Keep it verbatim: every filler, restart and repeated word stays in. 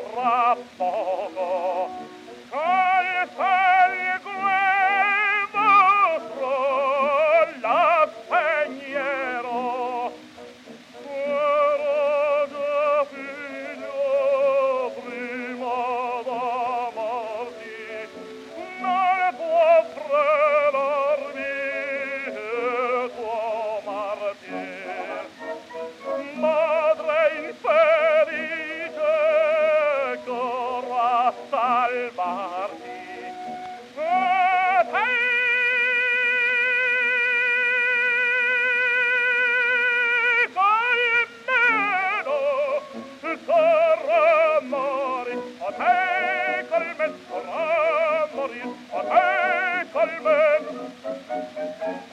tra poco col sangue vostro la spegnerò. Era già figlio prima d'amarti, non può fredarmi il tuo martir. Madre infelice, corro a salvarti. E te colmeno, corro a morir. A te colmeno, corro a morir. A te colmeno.